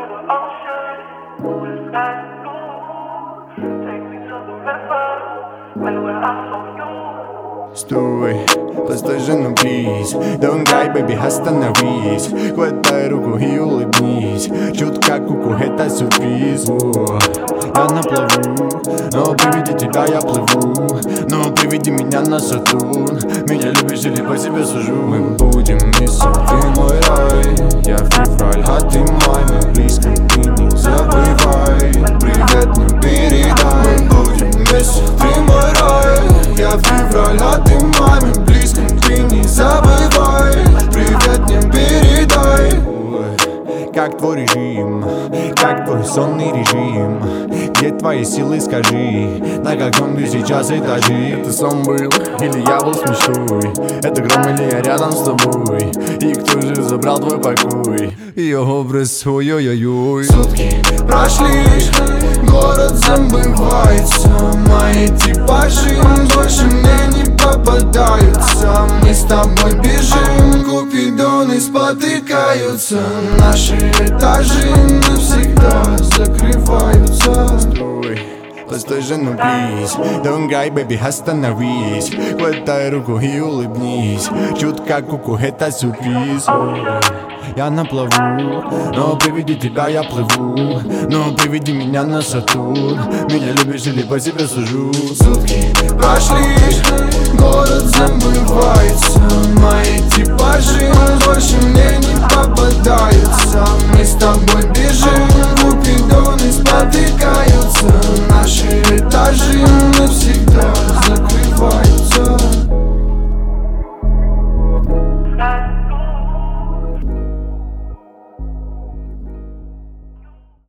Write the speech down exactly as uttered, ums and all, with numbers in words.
Стой, постой же, ну плиз, don't cry, baby, остановись. Хватай руку и улыбнись, чутка куку, это сюрприз. О, я на плаву, но при виде тебя я плыву. Но приведи меня на Сатурн. Меня любишь или по себе сужу? Мы будем вместе, ты мой рай. Я февраль, а ты май. Мы близко, ты не забывай. Привет мне передай. Мы будем вместе, ты мой рай. Я февраль, а ты май. Мы близко, ты не забывай. Привет мне передай. Как твой режим, как твой сонный режим? Где твои силы, скажи? На каком ты сейчас этаже? Это сон был, или я был с мечтой? Это гром, или я рядом с тобой? И кто же забрал твой покой? Ее образ, ой-ой-ой. Сутки прошли, город забывается. Мои типажи больше мне не попадаются. Мы с тобой бежим, купидоны спотыкаются. Наши этажи навсегда закрываются. Стой, постой же, ну плиз, don't cry, baby, остановись. Хватай руку и улыбнись, чутка куку, это сюрприз. Я на плаву, но при виде тебя я плыву. Но приведи меня на Сатурн. Меня любишь или по себе сужу? Сутки прошли, город забывается. Мои типажи больше мне не попадаются.